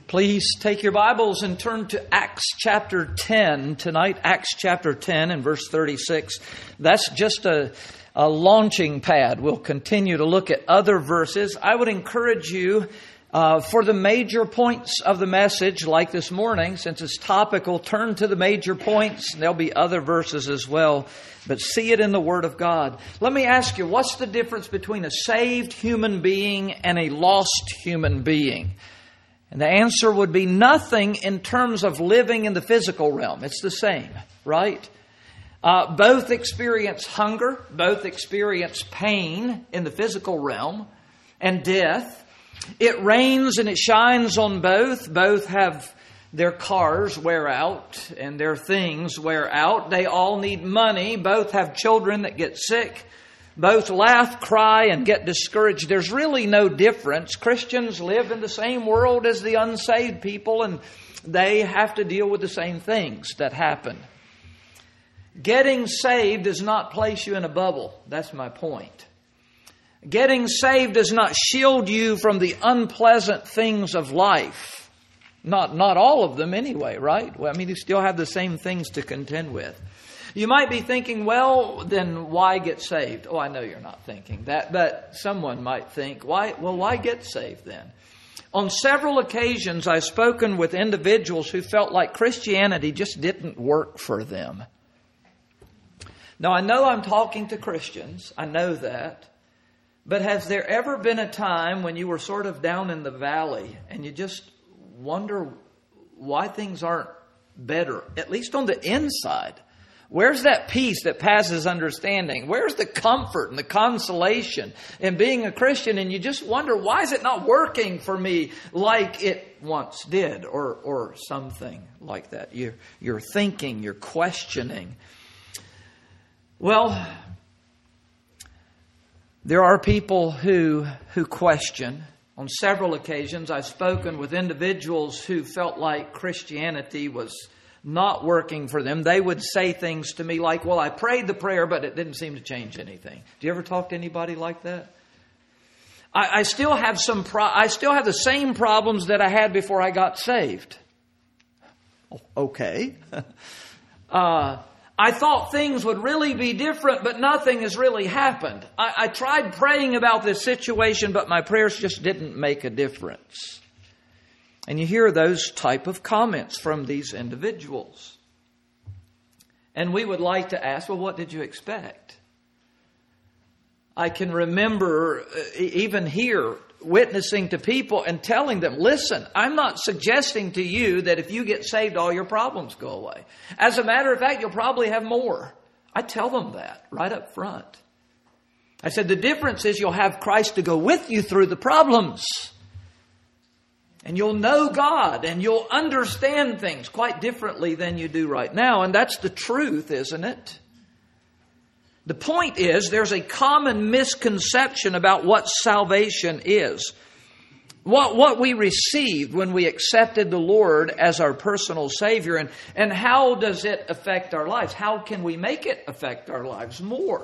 Please take your Bibles and turn to Acts chapter 10 tonight. Acts chapter 10 and verse 36. That's just a launching pad. We'll continue to look at other verses. I would encourage you for the major points of the message, like this morning, since it's topical, turn to the major points. There'll be other verses as well, but see it in the Word of God. Let me ask you, what's the difference between a saved human being and a lost human being? And the answer would be nothing in terms of living in the physical realm. It's the same, right? Both experience hunger, both experience pain in the physical realm and death. It rains and it shines on both. Both have their cars wear out and their things wear out. They all need money. Both have children that get sick. Both laugh, cry, and get discouraged. There's really no difference. Christians live in the same world as the unsaved people, and they have to deal with the same things that happen. Getting saved does not place you in a bubble. That's my point. Getting saved does not shield you from the unpleasant things of life. Not all of them anyway, right? Well, I mean, you still have the same things to contend with. You might be thinking, well, then why get saved? Oh, I know you're not thinking that, but someone might think, why get saved then? On several occasions, I've spoken with individuals who felt like Christianity just didn't work for them. Now, I know I'm talking to Christians. I know that. But has there ever been a time when you were sort of down in the valley and you just wonder why things aren't better, at least on the inside? Where's that peace that passes understanding? Where's the comfort and the consolation in being a Christian? And you just wonder, why is it not working for me like it once did, or something like that? You're thinking, you're questioning. Well, there are people who question. On several occasions, I've spoken with individuals who felt like Christianity was not working for them. They would say things to me like, well, I prayed the prayer, but it didn't seem to change anything. Do you ever talk to anybody like that? I still have the same problems that I had before I got saved. Okay. I thought things would really be different, but nothing has really happened. I tried praying about this situation, but my prayers just didn't make a difference. And you hear those type of comments from these individuals. And we would like to ask, well, what did you expect? I can remember even here witnessing to people and telling them, listen, I'm not suggesting to you that if you get saved, all your problems go away. As a matter of fact, you'll probably have more. I tell them that right up front. I said, the difference is you'll have Christ to go with you through the problems. And you'll know God and you'll understand things quite differently than you do right now. And that's the truth, isn't it? The point is, there's a common misconception about what salvation is. What we received when we accepted the Lord as our personal Savior. And how does it affect our lives? How can we make it affect our lives more?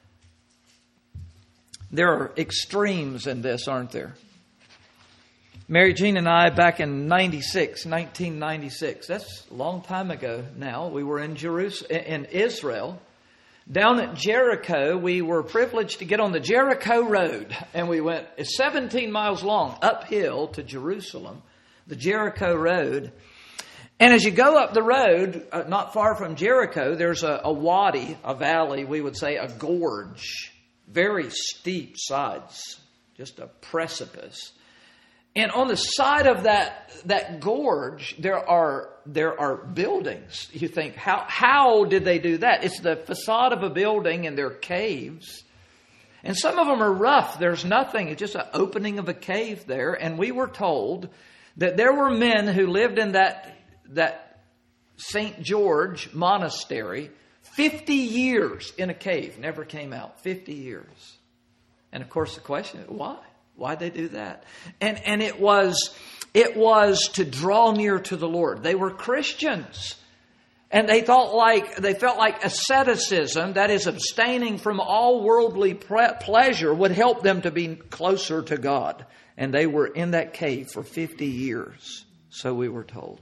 There are extremes in this, aren't there? Mary Jean and I, back in 1996, that's a long time ago now, we were in Israel. Down at Jericho, we were privileged to get on the Jericho Road. And we went 17 miles long uphill to Jerusalem, the Jericho Road. And as you go up the road, not far from Jericho, there's a wadi, a valley, we would say a gorge. Very steep sides, just a precipice. And on the side of that gorge, there are buildings. You think, how did they do that? It's the facade of a building and they're caves. And some of them are rough. There's nothing. It's just an opening of a cave there. And we were told that there were men who lived in that St. George monastery 50 years in a cave. Never came out. 50 years. And of course the question is, why? Why'd they do that? And it was to draw near to the Lord. They were Christians. And they felt like asceticism, that is abstaining from all worldly pleasure, would help them to be closer to God. And they were in that cave for 50 years. So we were told.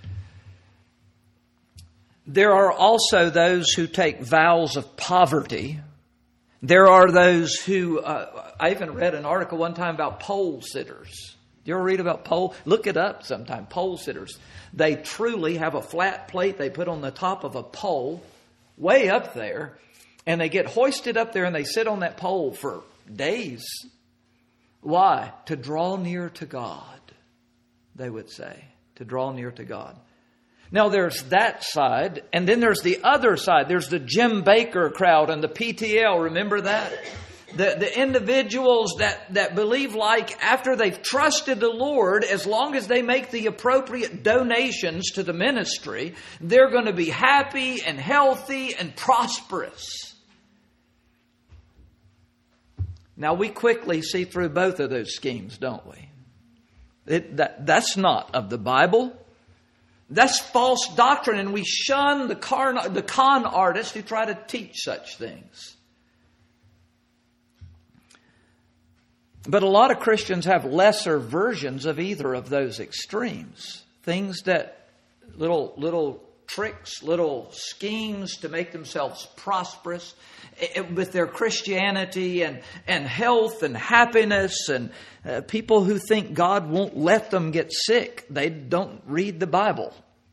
There are also those who take vows of poverty. There are those who, I even read an article one time about pole sitters. You ever read about pole? Look it up sometime, pole sitters. They truly have a flat plate they put on the top of a pole way up there, and they get hoisted up there and they sit on that pole for days. Why? To draw near to God, they would say. To draw near to God. Now there's that side, and then there's the other side. There's the Jim Baker crowd and the PTL. Remember that? The individuals that believe, like, after they've trusted the Lord, as long as they make the appropriate donations to the ministry, they're going to be happy and healthy and prosperous. Now we quickly see through both of those schemes, don't we? That's not of the Bible. That's false doctrine, and we shun the con artists who try to teach such things. But a lot of Christians have lesser versions of either of those extremes. Things that, little tricks, little schemes to make themselves prosperous with their Christianity and health and happiness, and people who think God won't let them get sick. They don't read the Bible.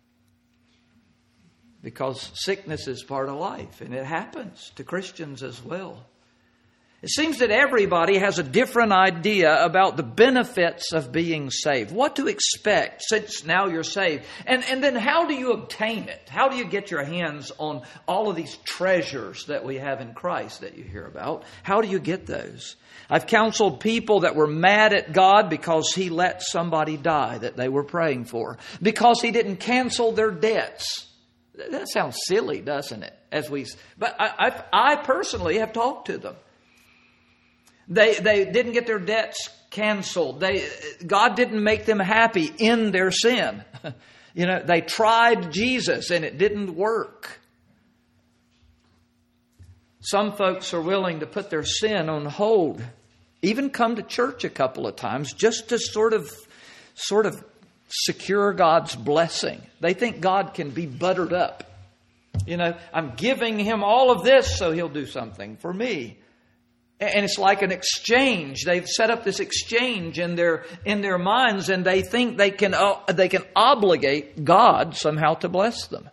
Because sickness is part of life, and it happens to Christians as well. It seems that everybody has a different idea about the benefits of being saved. What to expect since now you're saved. And then how do you obtain it? How do you get your hands on all of these treasures that we have in Christ that you hear about? How do you get those? I've counseled people that were mad at God because He let somebody die that they were praying for. Because He didn't cancel their debts. That sounds silly, doesn't it? But I personally have talked to them. They didn't get their debts canceled. God didn't make them happy in their sin. They tried Jesus and it didn't work. Some folks are willing to put their sin on hold, even come to church a couple of times just to sort of secure God's blessing. They think God can be buttered up. I'm giving Him all of this so He'll do something for me. And it's like an exchange. They've set up this exchange in their minds, and they think they can obligate God somehow to bless them.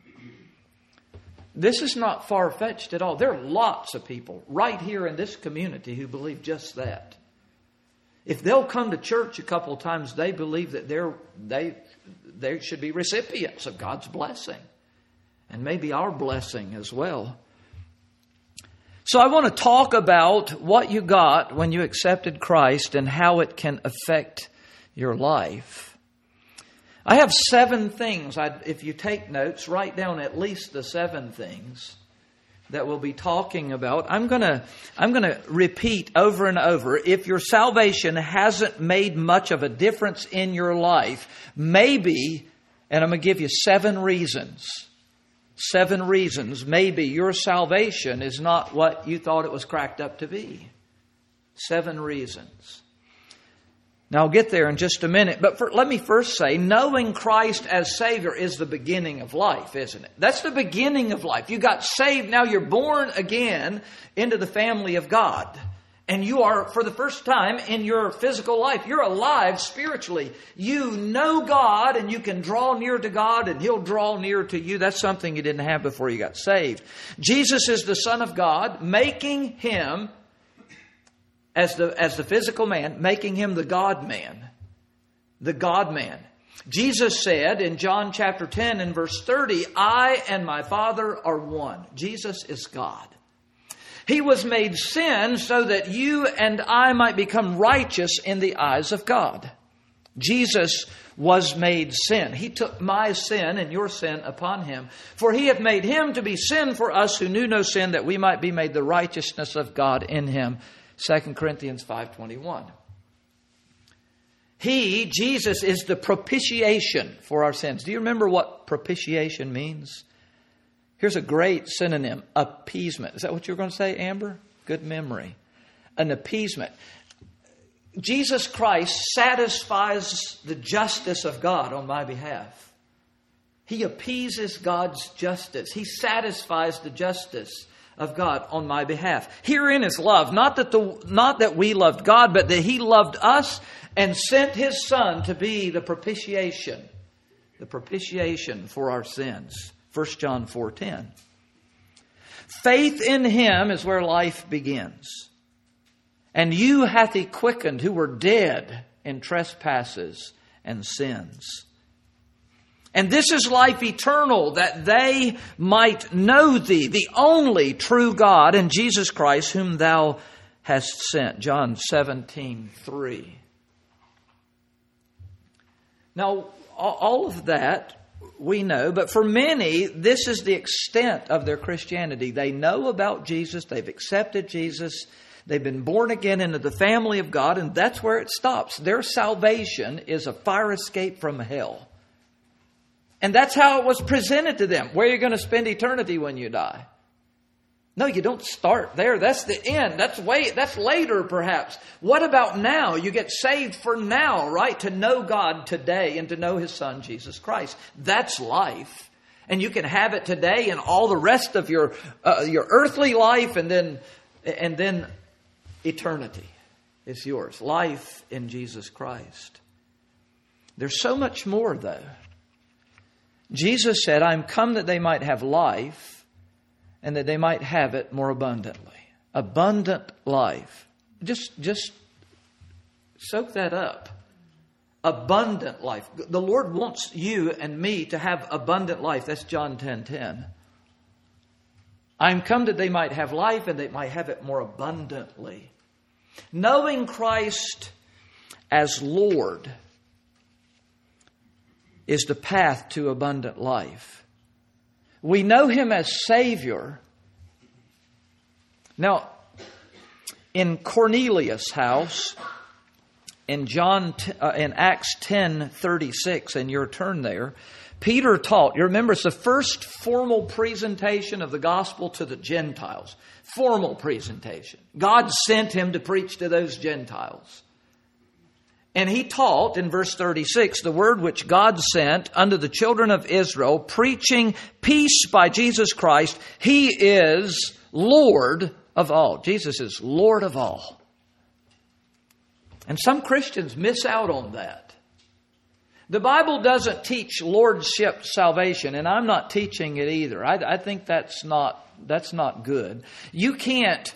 This is not far-fetched at all. There are lots of people right here in this community who believe just that. If they'll come to church a couple of times, they believe that they should be recipients of God's blessing, and maybe our blessing as well. So I want to talk about what you got when you accepted Christ and how it can affect your life. I have 7 things. If you take notes, write down at least the 7 things that we'll be talking about. I'm going to repeat over and over. If your salvation hasn't made much of a difference in your life, maybe, and I'm going to give you 7 reasons. 7 reasons maybe your salvation is not what you thought it was cracked up to be. 7 reasons. Now I'll get there in just a minute, but let me first say, knowing Christ as Savior is the beginning of life, isn't it? That's the beginning of life. You got saved, now you're born again into the family of God. And you are, for the first time in your physical life, you're alive spiritually. You know God, and you can draw near to God, and He'll draw near to you. That's something you didn't have before you got saved. Jesus is the Son of God, making Him, as the physical man, making Him the God-man. The God-man. Jesus said in John chapter 10 and verse 30, I and my Father are one. Jesus is God. He was made sin so that you and I might become righteous in the eyes of God. Jesus was made sin. He took my sin and your sin upon Him. For He hath made Him to be sin for us who knew no sin, that we might be made the righteousness of God in Him. 2 Corinthians 5:21. He, Jesus, is the propitiation for our sins. Do you remember what propitiation means? Here's a great synonym, appeasement. Is that what you were going to say, Amber? Good memory. An appeasement. Jesus Christ satisfies the justice of God on my behalf. He appeases God's justice. He satisfies the justice of God on my behalf. Herein is love, not that we loved God, but that He loved us and sent His Son to be the propitiation for our sins. 1 John 4:10. Faith in Him is where life begins. And you hath He quickened who were dead in trespasses and sins. And this is life eternal, that they might know Thee, the only true God, and Jesus Christ, whom Thou hast sent. John 17:3. Now, all of that we know, but for many, this is the extent of their Christianity. They know about Jesus, they've accepted Jesus, they've been born again into the family of God, and that's where it stops. Their salvation is a fire escape from hell. And that's how it was presented to them. Where are you going to spend eternity when you die? No, you don't start there. That's the end. That's later, perhaps. What about now? You get saved for now, right? To know God today and to know His Son, Jesus Christ. That's life. And you can have it today and all the rest of your earthly life, and then eternity is yours. Life in Jesus Christ. There's so much more, though. Jesus said, I am come that they might have life, and that they might have it more abundantly. Abundant life. Just soak that up. Abundant life. The Lord wants you and me to have abundant life. That's John 10:10. I am come that they might have life, and they might have it more abundantly. Knowing Christ as Lord is the path to abundant life. We know Him as Savior. Now, in Cornelius' house, in Acts 10:36, and your turn there, Peter taught. You remember, it's the first formal presentation of the gospel to the Gentiles. Formal presentation. God sent him to preach to those Gentiles. And he taught in verse 36, the word which God sent unto the children of Israel, preaching peace by Jesus Christ. He is Lord of all. Jesus is Lord of all. And some Christians miss out on that. The Bible doesn't teach lordship salvation, and I'm not teaching it either. I think that's not good. You can't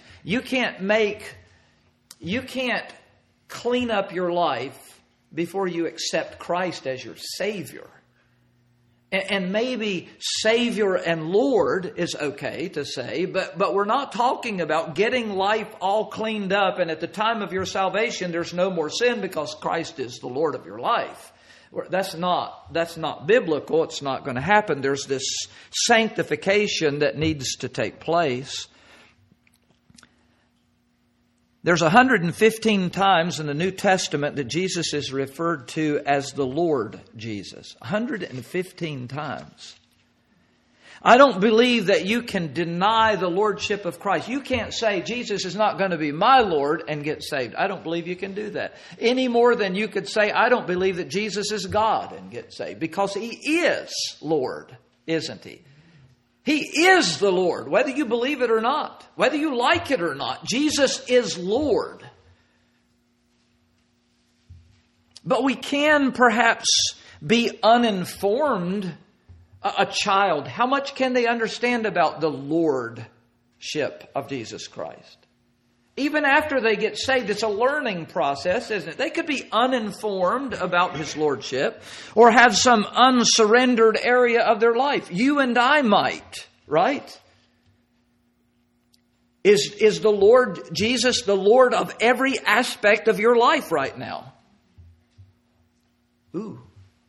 clean up your life before you accept Christ as your Savior. And maybe Savior and Lord is okay to say, but we're not talking about getting life all cleaned up, and at the time of your salvation there's no more sin because Christ is the Lord of your life. That's not biblical. It's not going to happen. There's this sanctification that needs to take place. There's 115 times in the New Testament that Jesus is referred to as the Lord Jesus. 115 times. I don't believe that you can deny the lordship of Christ. You can't say Jesus is not going to be my Lord and get saved. I don't believe you can do that. Any more than you could say, I don't believe that Jesus is God and get saved. Because He is Lord, isn't He? He is the Lord, whether you believe it or not, whether you like it or not. Jesus is Lord. But we can perhaps be uninformed. A child, how much can they understand about the lordship of Jesus Christ? Even after they get saved, it's a learning process, isn't it? They could be uninformed about His lordship or have some unsurrendered area of their life. You and I might, right? Is the Lord Jesus the Lord of every aspect of your life right now? Ooh.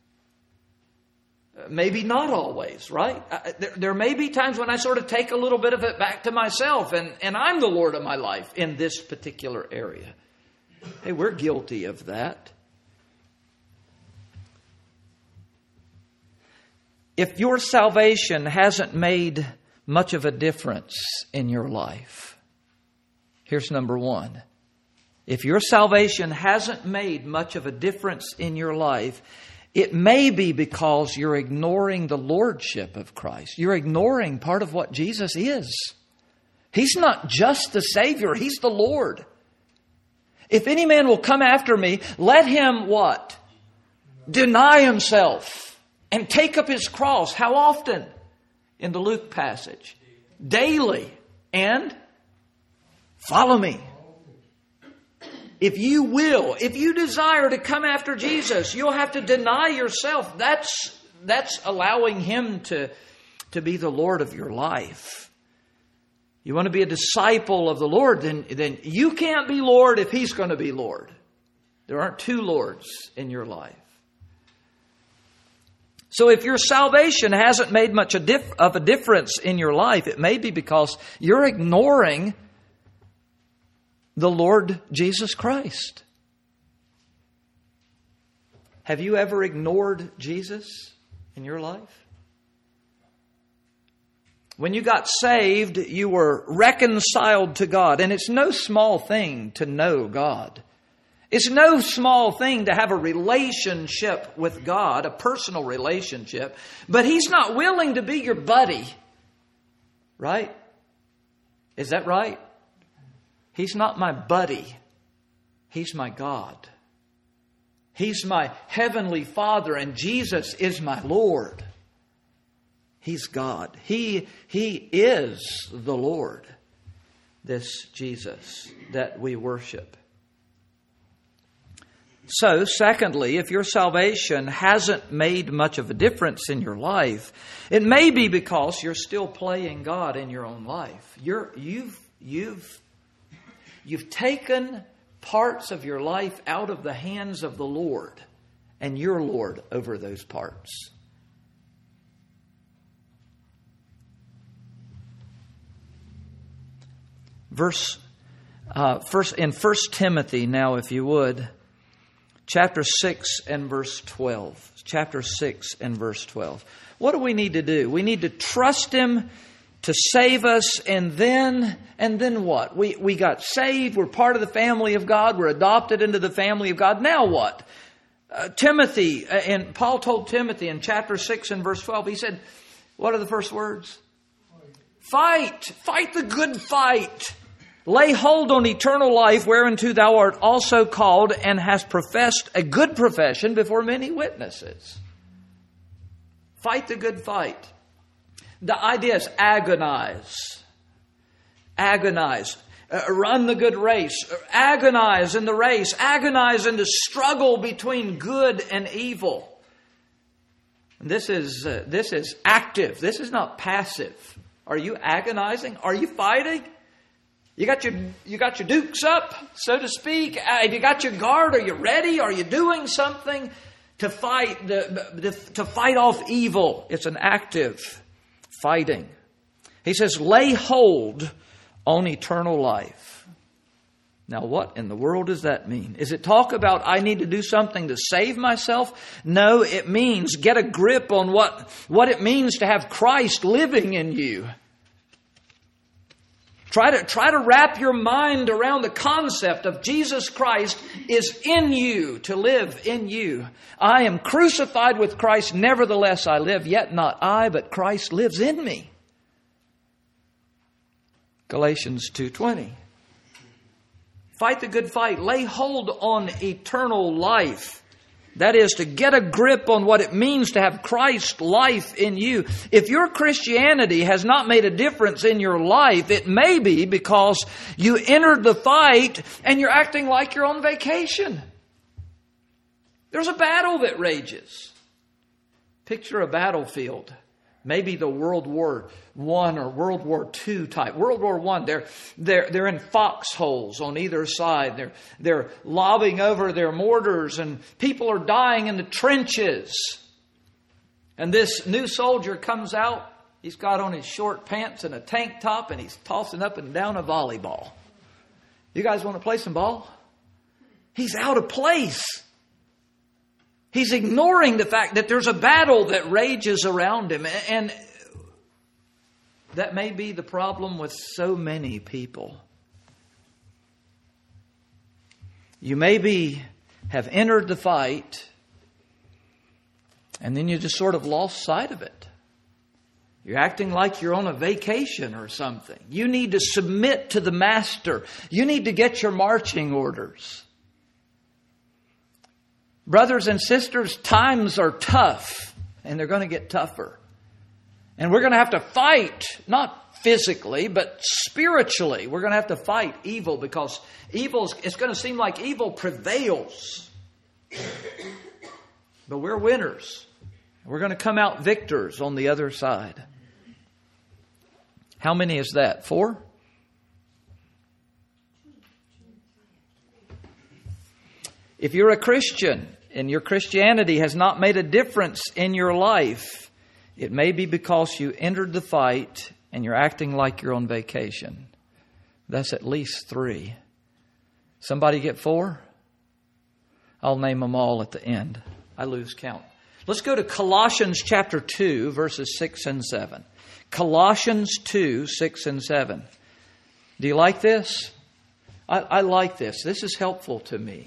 Maybe not always, right? There may be times when I sort of take a little bit of it back to myself, and I'm the Lord of my life in this particular area. Hey, we're guilty of that. If your salvation hasn't made much of a difference in your life, here's number one. If your salvation hasn't made much of a difference in your life, it may be because you're ignoring the lordship of Christ. You're ignoring part of what Jesus is. He's not just the Savior, He's the Lord. If any man will come after me, let him what? Deny himself and take up his cross. How often? In the Luke passage. Daily. And follow me. If you will, if you desire to come after Jesus, you'll have to deny yourself. That's allowing Him to be the Lord of your life. You want to be a disciple of the Lord, then you can't be Lord if He's going to be Lord. There aren't two Lords in your life. So if your salvation hasn't made much of a difference in your life, it may be because you're ignoring the Lord Jesus Christ. Have you ever ignored Jesus in your life? When you got saved, you were reconciled to God. And it's no small thing to know God. It's no small thing to have a relationship with God, a personal relationship. But He's not willing to be your buddy. Right? Is that right? He's not my buddy. He's my God. He's my heavenly Father, and Jesus is my Lord. He's God. He is the Lord, this Jesus that we worship. So, secondly, if your salvation hasn't made much of a difference in your life, it may be because you're still playing God in your own life. You've taken parts of your life out of the hands of the Lord, and you're Lord over those parts. In 1 Timothy, now if you would, chapter 6 and verse 12. Chapter 6 and verse 12. What do we need to do? We need to trust Him to save us, and then what? We got saved, we're part of the family of God, we're adopted into the family of God. Now what? Timothy, and Paul told Timothy in chapter 6 and verse 12, he said, what are the first words? Fight the good fight. Lay hold on eternal life, whereunto thou art also called, and hast professed a good profession before many witnesses. Fight the good fight. The idea is agonize. Agonize. Run the good race. Agonize in the race. Agonize in the struggle between good and evil. This is active. This is not passive. Are you agonizing? Are you fighting? You got your dukes up, so to speak. Have you got your guard? Are you ready? Are you doing something to fight to fight off evil? It's an active fighting. He says, lay hold on eternal life. Now, what in the world does that mean? Is it talk about I need to do something to save myself? No, it means get a grip on what it means to have Christ living in you. Try to wrap your mind around the concept of Jesus Christ is in you, to live in you. I am crucified with Christ, nevertheless I live, yet not I, but Christ lives in me. Galatians 2:20. Fight the good fight. Lay hold on eternal life. That is, to get a grip on what it means to have Christ's life in you. If your Christianity has not made a difference in your life, it may be because you entered the fight and you're acting like you're on vacation. There's a battle that rages. Picture a battlefield. Maybe the World War I or World War II type. World War I, they're in foxholes on either side. They're lobbing over their mortars, and people are dying in the trenches. And this new soldier comes out. He's got on his short pants and a tank top, and he's tossing up and down a volleyball. You guys want to play some ball? He's out of place. He's ignoring the fact that there's a battle that rages around him. And that may be the problem with so many people. You maybe have entered the fight and then you just sort of lost sight of it. You're acting like you're on a vacation or something. You need to submit to the Master. You need to get your marching orders. Brothers and sisters, times are tough, and they're going to get tougher. And we're going to have to fight, not physically, but spiritually. We're going to have to fight evil because it's going to seem like evil prevails. But we're winners. We're going to come out victors on the other side. How many is that? 4? If you're a Christian and your Christianity has not made a difference in your life, it may be because you entered the fight and you're acting like you're on vacation. That's at least 3. Somebody get 4? I'll name them all at the end. I lose count. Let's go to Colossians chapter 2, verses 6 and 7. Colossians 2, 6 and 7. Do you like this? I like this. This is helpful to me.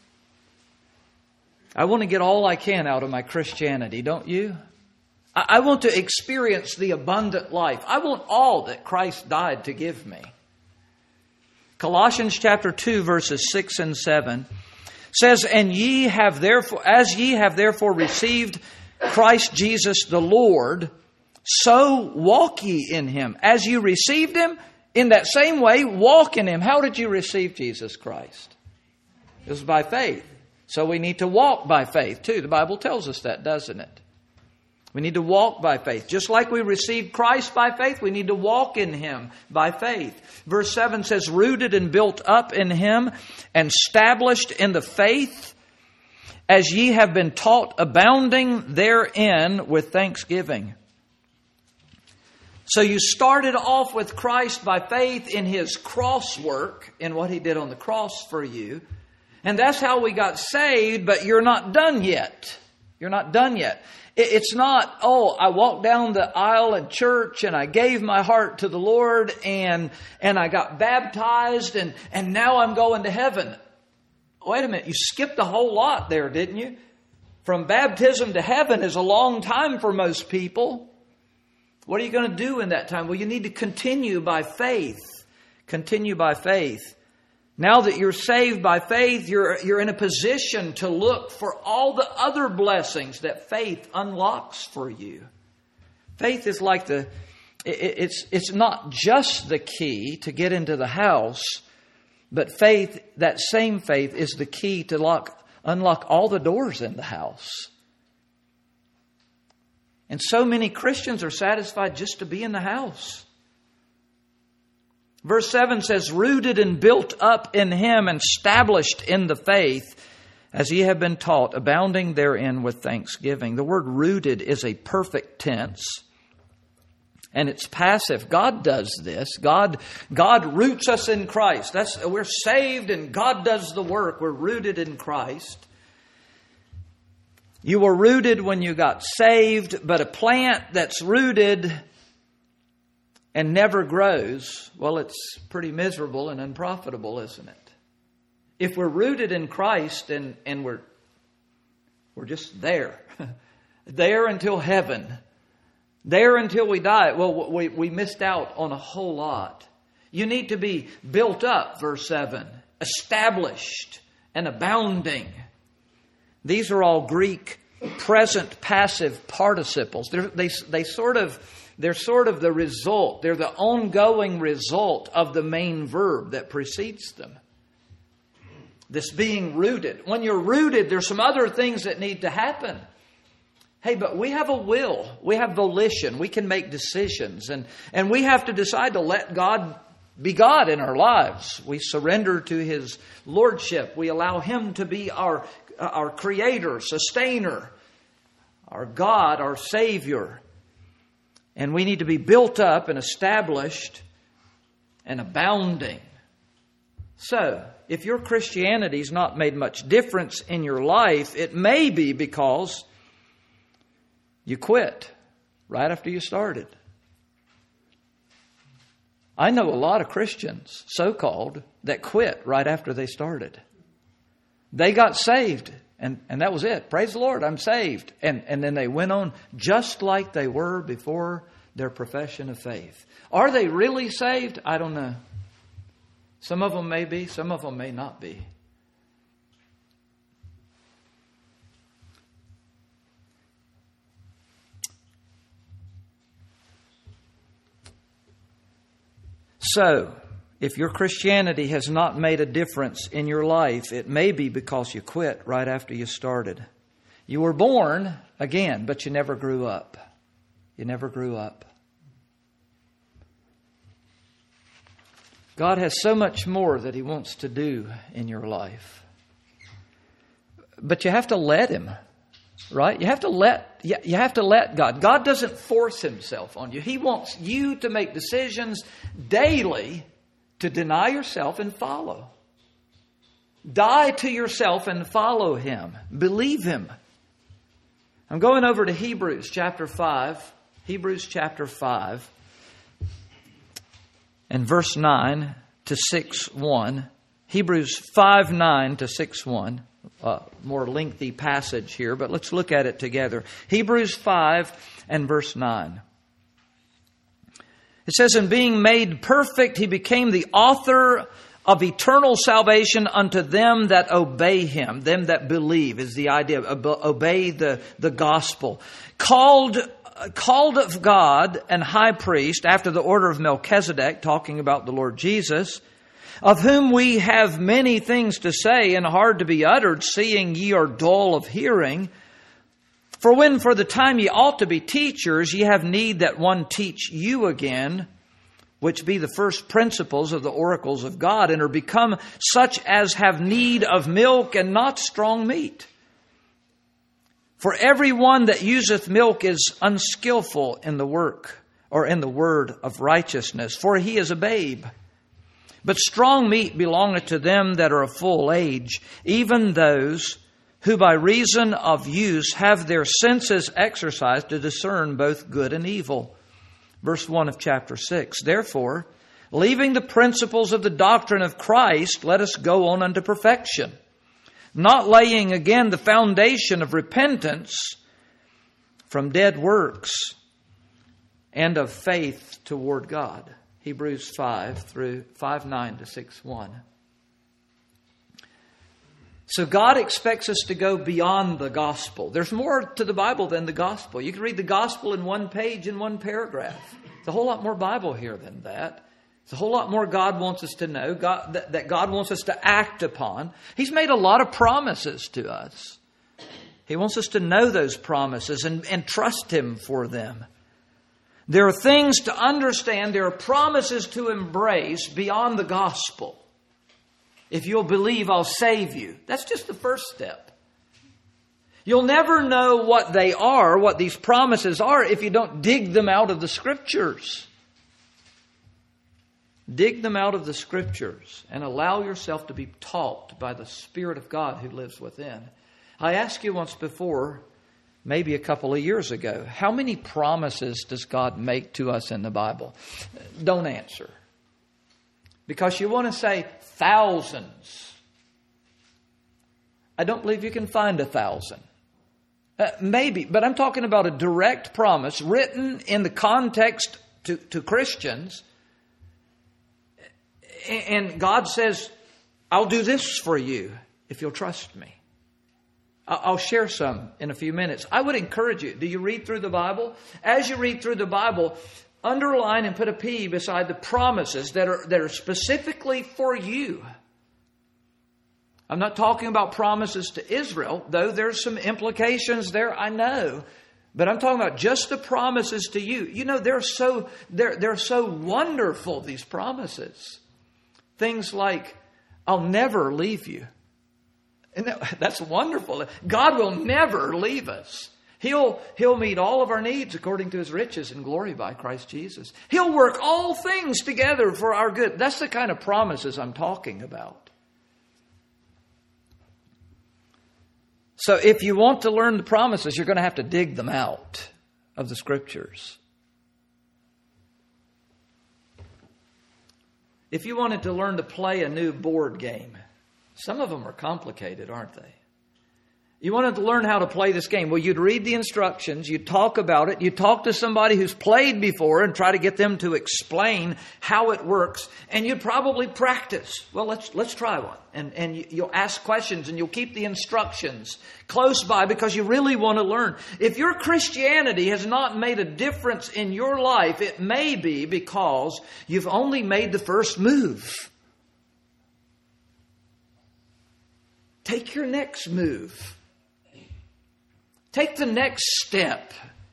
I want to get all I can out of my Christianity, don't you? I want to experience the abundant life. I want all that Christ died to give me. Colossians chapter 2, verses 6 and 7 says, "And ye have therefore, as ye have therefore received Christ Jesus the Lord, so walk ye in Him." As you received Him, in that same way, walk in Him. How did you receive Jesus Christ? It was by faith. So we need to walk by faith too. The Bible tells us that, doesn't it? We need to walk by faith. Just like we received Christ by faith, we need to walk in Him by faith. Verse 7 says, "Rooted and built up in Him and established in the faith, as ye have been taught, abounding therein with thanksgiving." So you started off with Christ by faith in His cross work, in what He did on the cross for you. And that's how we got saved, but you're not done yet. You're not done yet. It's not, I walked down the aisle at church and I gave my heart to the Lord and I got baptized and now I'm going to heaven. Wait a minute, you skipped a whole lot there, didn't you? From baptism to heaven is a long time for most people. What are you going to do in that time? Well, you need to continue by faith. Continue by faith. Now that you're saved by faith, you're in a position to look for all the other blessings that faith unlocks for you. Faith is like it's not just the key to get into the house, but faith, that same faith, is the key to unlock all the doors in the house. And so many Christians are satisfied just to be in the house. Verse 7 says, "Rooted and built up in Him and established in the faith, as ye have been taught, abounding therein with thanksgiving." The word rooted is a perfect tense. And it's passive. God does this. God roots us in Christ. We're saved and God does the work. We're rooted in Christ. You were rooted when you got saved, but a plant that's rooted and never grows, well, it's pretty miserable and unprofitable, isn't it? If we're rooted in Christ and we're just there, there until heaven, there until we die, well, we missed out on a whole lot. You need to be built up, verse 7, established and abounding. These are all Greek present passive participles. They're sort of the result. They're the ongoing result of the main verb that precedes them. This being rooted. When you're rooted, there's some other things that need to happen. Hey, but we have a will. We have volition. We can make decisions. And we have to decide to let God be God in our lives. We surrender to His lordship. We allow Him to be our creator, sustainer, our God, our Savior. And we need to be built up and established and abounding. So, if your Christianity's not made much difference in your life, it may be because you quit right after you started. I know a lot of Christians, so-called, that quit right after they started. They got saved, and that was it. Praise the Lord, I'm saved. And then they went on just like they were before their profession of faith. Are they really saved? I don't know. Some of them may be, some of them may not be. So, if your Christianity has not made a difference in your life, it may be because you quit right after you started. You were born again, but you never grew up. You never grew up. God has so much more that He wants to do in your life. But you have to let Him, right? You have to let God. God doesn't force Himself on you. He wants you to make decisions daily to deny yourself and follow. Die to yourself and follow Him. Believe Him. I'm going over to Hebrews chapter 5. Hebrews chapter 5. And verse 9 to 6:1. Hebrews 5:9 to 6:1. More lengthy passage here, but let's look at it together. Hebrews 5 and verse 9. It says, "And being made perfect, He became the author of eternal salvation unto them that obey Him." Them that believe is the idea. Obey the gospel. Called of God and high priest after the order of Melchizedek, talking about the Lord Jesus, of whom we have many things to say and hard to be uttered, seeing ye are dull of hearing. For when for the time ye ought to be teachers, ye have need that one teach you again, which be the first principles of the oracles of God, and are become such as have need of milk and not strong meat. For every one that useth milk is unskillful in the work, or in the word of righteousness, for he is a babe. But strong meat belongeth to them that are of full age, even those who by reason of use have their senses exercised to discern both good and evil. Verse 1 of chapter 6. Therefore, leaving the principles of the doctrine of Christ, let us go on unto perfection, not laying again the foundation of repentance from dead works and of faith toward God. Hebrews 5 through 5:9 to 6:1. So God expects us to go beyond the gospel. There's more to the Bible than the gospel. You can read the gospel in one page, in one paragraph. There's a whole lot more Bible here than that. There's a whole lot more God wants us to know, that God wants us to act upon. He's made a lot of promises to us. He wants us to know those promises and trust Him for them. There are things to understand. There are promises to embrace beyond the gospel. If you'll believe, I'll save you. That's just the first step. You'll never know what they are, what these promises are, if you don't dig them out of the Scriptures. Dig them out of the Scriptures and allow yourself to be taught by the Spirit of God who lives within. I asked you once before, maybe a couple of years ago, how many promises does God make to us in the Bible? Don't answer. Because you want to say thousands. I don't believe you can find 1,000. Maybe, but I'm talking about a direct promise written in the context to Christians. And God says, I'll do this for you if you'll trust me. I'll share some in a few minutes. I would encourage you. Do you read through the Bible? As you read through the Bible, underline and put a P beside the promises that are specifically for you. I'm not talking about promises to Israel, though there's some implications there, I know. But I'm talking about just the promises to you. You know, they're so wonderful, these promises. Things like, I'll never leave you. And that's wonderful. God will never leave us. He'll meet all of our needs according to His riches and glory by Christ Jesus. He'll work all things together for our good. That's the kind of promises I'm talking about. So if you want to learn the promises, you're going to have to dig them out of the Scriptures. If you wanted to learn to play a new board game, Some of them are complicated, aren't they? You wanted to learn how to play this game. Well, you'd read the instructions, you'd talk about it, you'd talk to somebody who's played before and try to get them to explain how it works, and you'd probably practice. Well, let's try one. And you'll ask questions and you'll keep the instructions close by because you really want to learn. If your Christianity has not made a difference in your life, it may be because you've only made the first move. Take your next move. Take the next step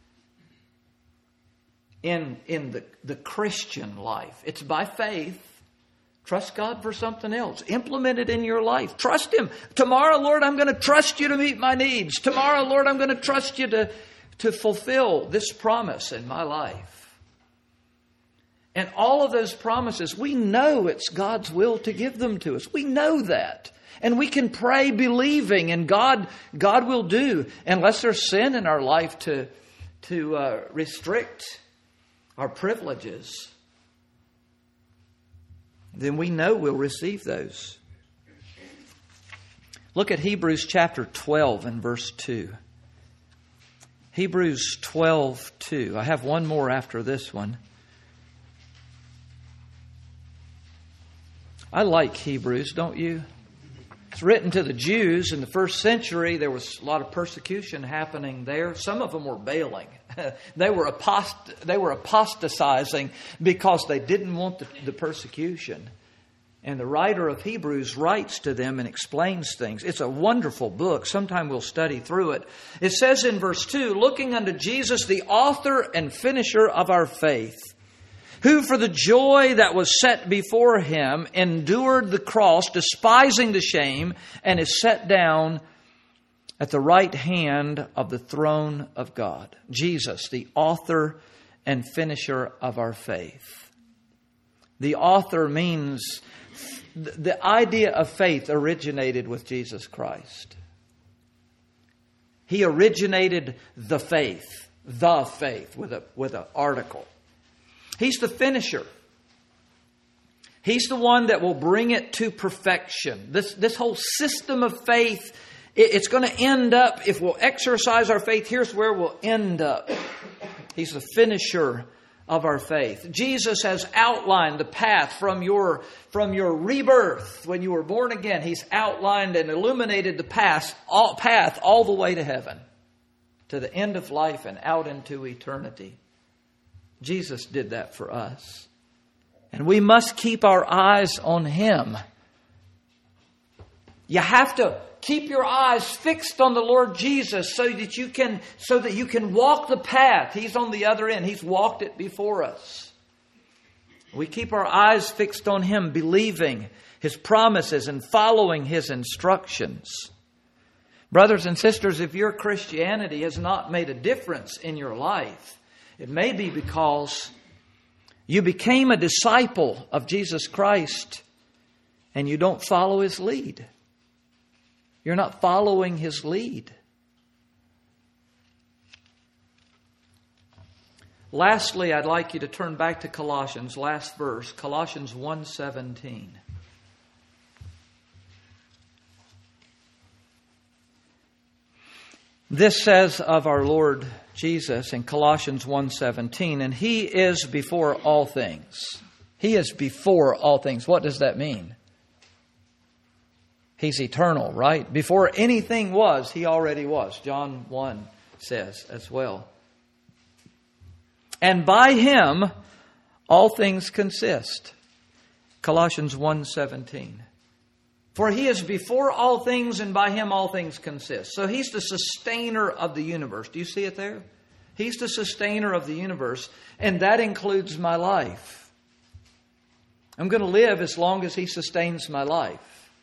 in the Christian life. It's by faith. Trust God for something else. Implement it in your life. Trust Him. Tomorrow, Lord, I'm going to trust You to meet my needs. Tomorrow, Lord, I'm going to trust You to fulfill this promise in my life. And all of those promises, we know it's God's will to give them to us. We know that. And we can pray believing, and God will do, unless there's sin in our life to restrict our privileges. Then we know we'll receive those. Look at Hebrews chapter 12 and verse 2. Hebrews 12:2. I have one more after this one. I like Hebrews, don't you? It's written to the Jews in the first century. There was a lot of persecution happening there. Some of them were bailing. They were apostatizing because they didn't want the persecution. And the writer of Hebrews writes to them and explains things. It's a wonderful book. Sometime we'll study through it. It says in verse 2, looking unto Jesus, the author and finisher of our faith, who for the joy that was set before Him endured the cross, despising the shame, and is set down at the right hand of the throne of God. Jesus, the author and finisher of our faith. The author means the idea of faith originated with Jesus Christ. He originated the faith with an article. He's the finisher. He's the one that will bring it to perfection. This whole system of faith, it's going to end up, if we'll exercise our faith, here's where we'll end up. He's the finisher of our faith. Jesus has outlined the path from your rebirth when you were born again. He's outlined and illuminated the path all the way to heaven, to the end of life and out into eternity. Jesus did that for us. And we must keep our eyes on Him. You have to keep your eyes fixed on the Lord Jesus so that you can walk the path. He's on the other end. He's walked it before us. We keep our eyes fixed on Him, believing His promises and following His instructions. Brothers and sisters, if your Christianity has not made a difference in your life, it may be because you became a disciple of Jesus Christ and you don't follow His lead. You're not following His lead. Lastly, I'd like you to turn back to Colossians, last verse, Colossians 1:17. This says of our Lord Jesus in Colossians 1:17, and He is before all things. He is before all things. What does that mean? He's eternal, right? Before anything was, He already was. John 1 says as well. And by Him all things consist. Colossians 1:17. For He is before all things, and by Him all things consist. So He's the sustainer of the universe. Do you see it there? He's the sustainer of the universe, and that includes my life. I'm going to live as long as He sustains my life.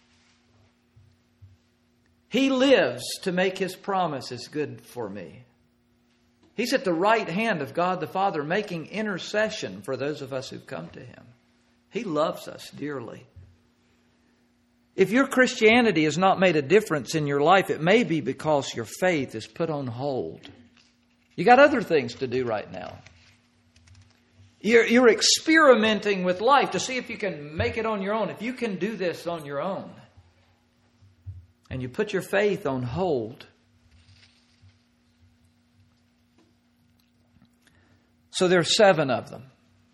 He lives to make His promises good for me. He's at the right hand of God the Father, making intercession for those of us who've come to Him. He loves us dearly. If your Christianity has not made a difference in your life, it may be because your faith is put on hold. You got other things to do right now. You're experimenting with life to see if you can make it on your own, if you can do this on your own. and you put your faith on hold. So there's 7 of them.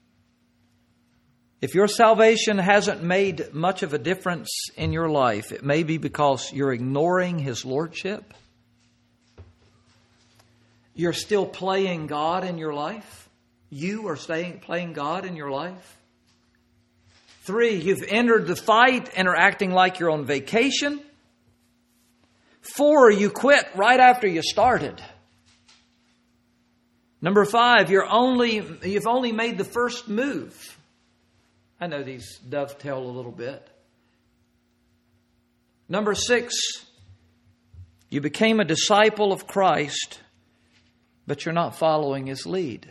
If your salvation hasn't made much of a difference in your life, it may be because you're ignoring His lordship. You're still playing God in your life. You are playing God in your life. 3, you've entered the fight and are acting like you're on vacation. 4, you quit right after you started. Number 5, you've only made the first move. I know these dovetail a little bit. Number 6, you became a disciple of Christ, but you're not following His lead.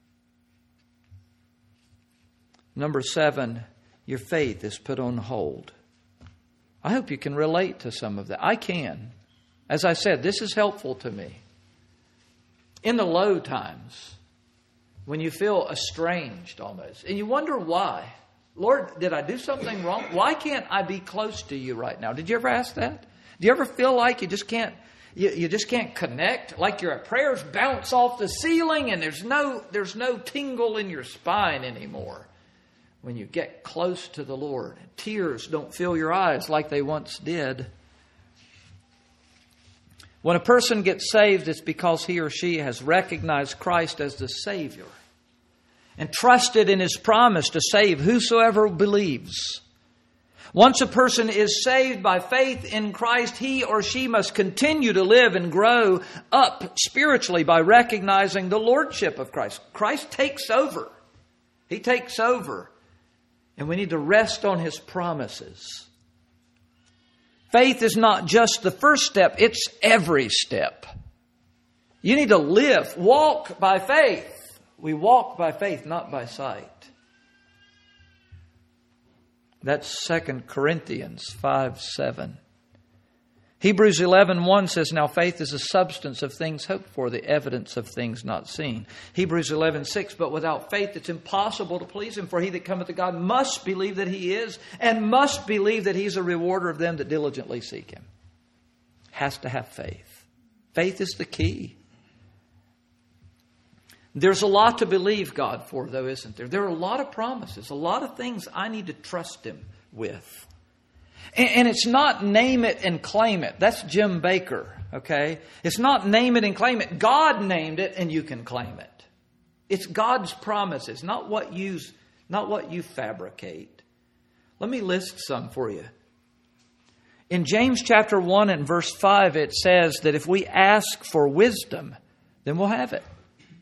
Number 7, your faith is put on hold. I hope you can relate to some of that. I can. As I said, this is helpful to me. In the low times, when you feel estranged almost, and you wonder why. Lord, did I do something wrong? Why can't I be close to you right now? Did you ever ask that? Do you ever feel like you just can't connect? Like your prayers bounce off the ceiling and there's no tingle in your spine anymore when you get close to the Lord. Tears don't fill your eyes like they once did. When a person gets saved, it's because he or she has recognized Christ as the Savior and trusted in His promise to save whosoever believes. Once a person is saved by faith in Christ, he or she must continue to live and grow up spiritually by recognizing the lordship of Christ. Christ takes over. He takes over. And we need to rest on His promises. Faith is not just the first step, it's every step. You need to walk by faith. We walk by faith, not by sight. That's 2 Corinthians 5:7. Hebrews 11:1 says, now faith is the substance of things hoped for, the evidence of things not seen. Hebrews 11:6, but without faith it's impossible to please Him, for he that cometh to God must believe that He is, and must believe that He's a rewarder of them that diligently seek Him. Has to have faith. Faith is the key. There's a lot to believe God for, though, isn't there? There are a lot of promises, a lot of things I need to trust Him with. And it's not name it and claim it. That's Jim Baker, okay? It's not name it and claim it. God named it and you can claim it. It's God's promises, not what you fabricate. Let me list some for you. In James chapter 1 and verse 5, it says that if we ask for wisdom, then we'll have it.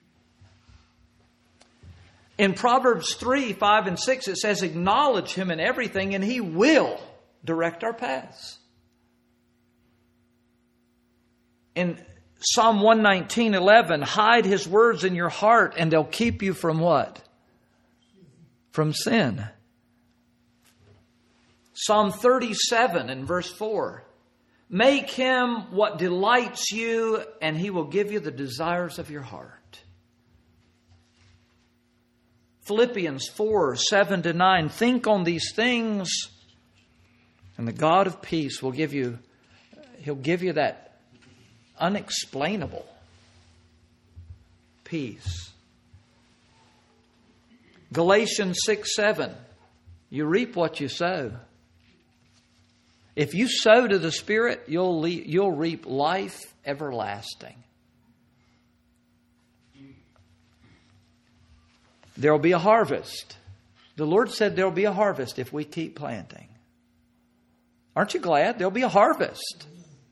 In Proverbs 3, 5, and 6, it says, acknowledge Him in everything and He will direct our paths. In Psalm 119:11, hide His words in your heart and they'll keep you from what? From sin. Psalm 37 and verse 4, make Him what delights you and He will give you the desires of your heart. Philippians 4:7-9, think on these things and the God of peace will give you, He'll give you that unexplainable peace. Galatians 6:7, you reap what you sow. If you sow to the Spirit, you'll reap life everlasting. There will be a harvest. The Lord said there will be a harvest if we keep planting. Aren't you glad? There will be a harvest.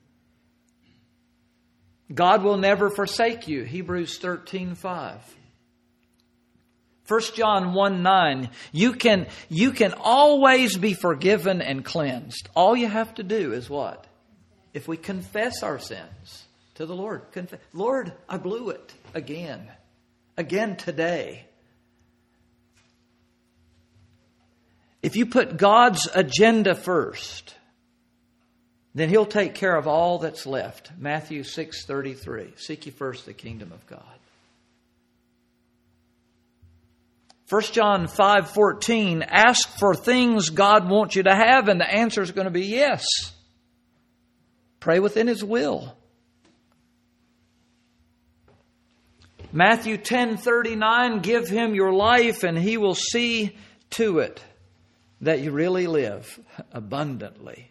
God will never forsake you. Hebrews 13:5. 1 John 1:9. You can always be forgiven and cleansed. All you have to do is what? If we confess our sins to the Lord. Lord, I blew it again. Again today. If you put God's agenda first, then He'll take care of all that's left. Matthew 6:33. Seek ye first the kingdom of God. 1 John 5:14. Ask for things God wants you to have, and the answer is going to be yes. Pray within His will. Matthew 10:39, give Him your life and He will see to it that you really live abundantly.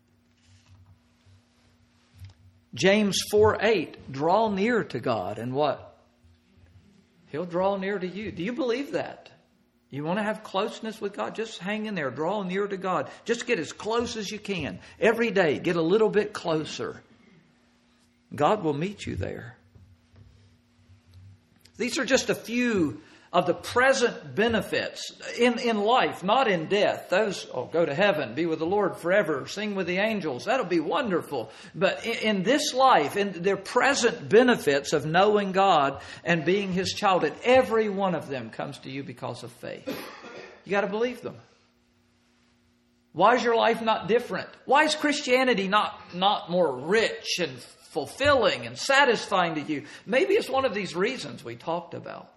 James 4:8, draw near to God and what? He'll draw near to you. Do you believe that? You want to have closeness with God? Just hang in there. Draw near to God. Just get as close as you can. Every day, get a little bit closer. God will meet you there. These are just a few of the present benefits in life, not in death. Those, go to heaven, be with the Lord forever, sing with the angels. That'll be wonderful. But in this life, in their present benefits of knowing God and being His child, and every one of them comes to you because of faith. You got to believe them. Why is your life not different? Why is Christianity not more rich and fulfilling and satisfying to you? Maybe it's one of these reasons we talked about.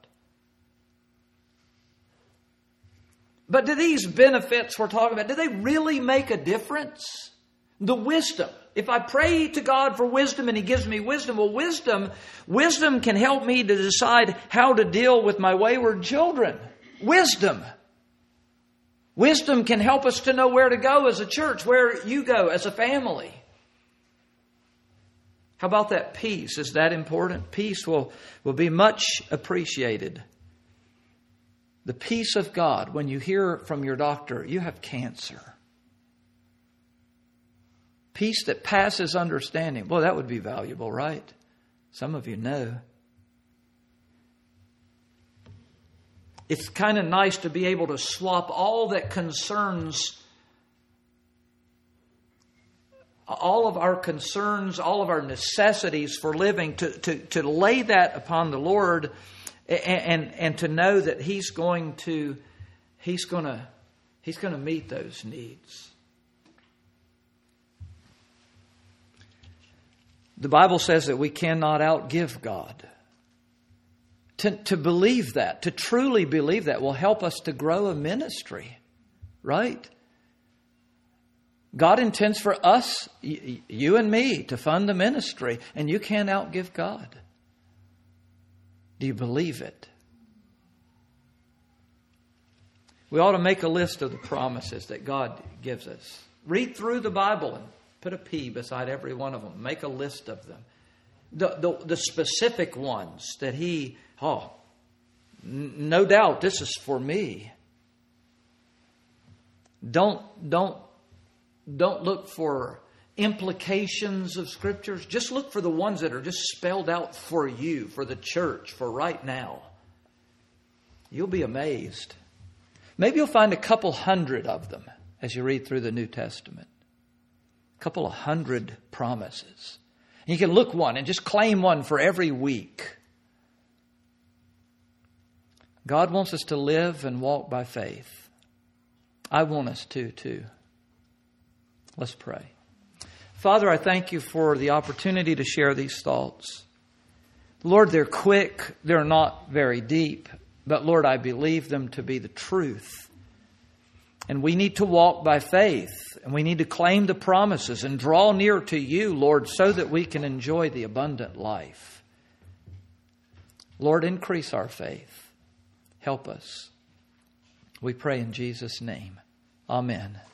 But do these benefits we're talking about, do they really make a difference? The wisdom. If I pray to God for wisdom and He gives me wisdom, well, wisdom can help me to decide how to deal with my wayward children. Wisdom. Wisdom can help us to know where to go as a church, where you go as a family. How about that peace? Is that important? Peace will be much appreciated. The peace of God, when you hear from your doctor, you have cancer. Peace that passes understanding. Well, that would be valuable, right? Some of you know. It's kind of nice to be able to swap all that concerns, all of our concerns, all of our necessities for living, to lay that upon the Lord. And to know that He's going to meet those needs. The Bible says that we cannot outgive God. To believe that, to truly believe that, will help us to grow a ministry, right? God intends for us, you and me, to fund the ministry, and you can't outgive God. Do you believe it? We ought to make a list of the promises that God gives us. Read through the Bible and put a P beside every one of them. Make a list of them. The specific ones that He, no doubt this is for me. Don't look for implications of Scriptures. Just look for the ones that are just spelled out for you, for the church, for right now. You'll be amazed. Maybe you'll find a couple hundred of them as you read through the New Testament. A couple of hundred promises. And you can look one and just claim one for every week. God wants us to live and walk by faith. I want us to too. Let's pray. Father, I thank You for the opportunity to share these thoughts. Lord, they're quick. They're not very deep. But Lord, I believe them to be the truth. And we need to walk by faith. And we need to claim the promises and draw near to You, Lord, so that we can enjoy the abundant life. Lord, increase our faith. Help us. We pray in Jesus' name. Amen.